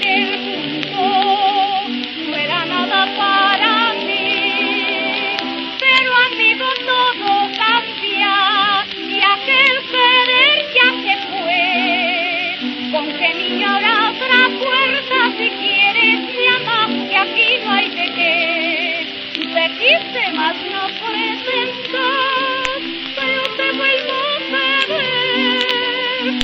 aquel punto no era nada para mí, pero amigo todo cambia y aquel querer ya se fue. Con que niña ahora otra puerta si quieres mi amor, que aquí no hay de qué. Te quise más no presentar.